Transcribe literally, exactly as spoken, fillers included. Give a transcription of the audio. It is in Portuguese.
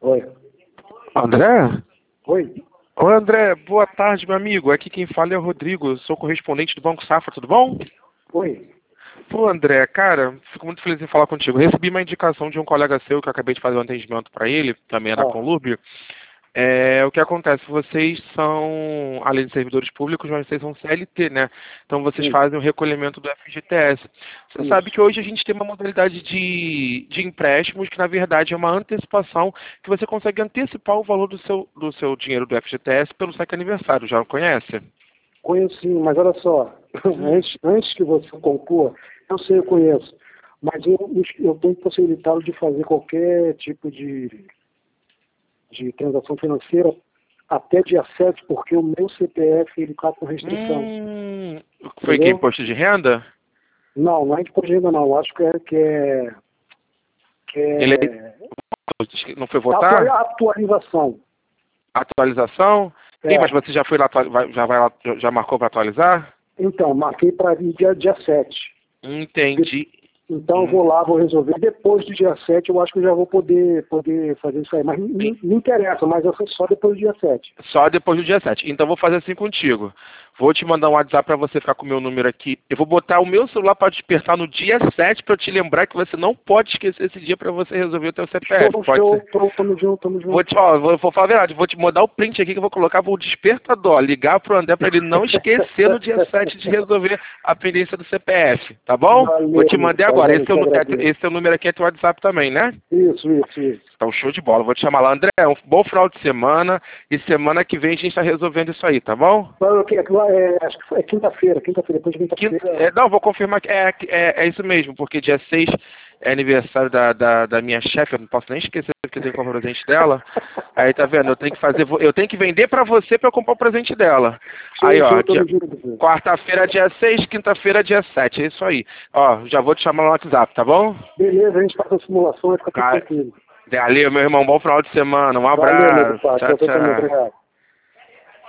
Oi. André? Oi. Oi, André. Boa tarde, meu amigo. Aqui quem fala é o Rodrigo. Sou correspondente do Banco Safra, tudo bom? Oi. Pô, André, cara, fico muito feliz em falar contigo. Recebi uma indicação de um colega seu que eu acabei de fazer um atendimento para ele, também era Ah, Conlube. É, o que acontece? Vocês são, além de servidores públicos, mas vocês são C L T, né? Então vocês sim, fazem o recolhimento do F G T S. Você sabe isso. que hoje a gente tem uma modalidade de, de empréstimos que, na verdade, é uma antecipação que você consegue antecipar o valor do seu, do seu dinheiro do F G T S pelo saque aniversário. Já conhece? Conheço sim, mas olha só, Hum. antes, antes que você conclua, eu sei, eu conheço, mas eu, eu tenho possibilitado de fazer qualquer tipo de, de transação financeira até dia sete, porque o meu C P F ele está com restrição, Hum, foi que entendeu? imposto de renda? Não, não é de agenda não, eu acho que é, que é, que Ele é não foi atua- votar? atualização. Atualização? Ih, mas É, você já foi lá, atua- vai- já vai lá, já marcou para atualizar? então, marquei para dia, dia sete. Entendi. Então eu Hum, vou lá, vou resolver. Depois do dia sete eu acho que eu já vou poder, poder fazer isso aí. Mas não não interessa, mas eu só depois do dia sete. Só depois do dia sete. Então vou fazer assim contigo. Vou te mandar um WhatsApp para você ficar com o meu número aqui. Eu vou botar o meu celular para despertar no dia sete para te lembrar que você não pode esquecer esse dia para você resolver o teu C P F. Show, Pode show, ser? pronto, tamo junto, tamo Vou junto. te, ó, vou, vou falar a verdade, vou te mandar o print aqui que eu vou colocar o despertador, ligar pro André para ele não esquecer no dia sete de resolver a pendência do C P F, tá bom? Vou Valeu, te meu mandar pai, agora. valeu, Esse é, te o, nu- é, agradeço. esse é o número aqui, é teu WhatsApp também, né? Isso, isso, isso. Então, show de bola. Vou te chamar lá, André. Um bom final de semana. E semana que vem a gente está resolvendo isso aí, tá bom? Não, ok, aquilo lá é, acho que foi- é quinta-feira, quinta-feira, depois de Quinta- quinta-feira. é, não, vou confirmar que é, é, é isso mesmo, porque dia seis é aniversário da, da, da minha chefe, eu não posso nem esquecer que eu tenho que comprar o presente dela. Aí tá vendo, eu tenho que fazer, eu tenho que vender pra você pra eu comprar o presente dela. Aí, Show, ó, show, dia, tamo junto. Filho. quarta-feira dia seis, quinta-feira dia sete, é isso aí. Ó, já vou te chamar no WhatsApp, tá bom? Beleza, a gente faz a simulação e fica tudo Cara, tranquilo. valeu, meu irmão, bom final de semana, um Valeu, meu abraço, pai, tchau, você também, tchau. obrigado.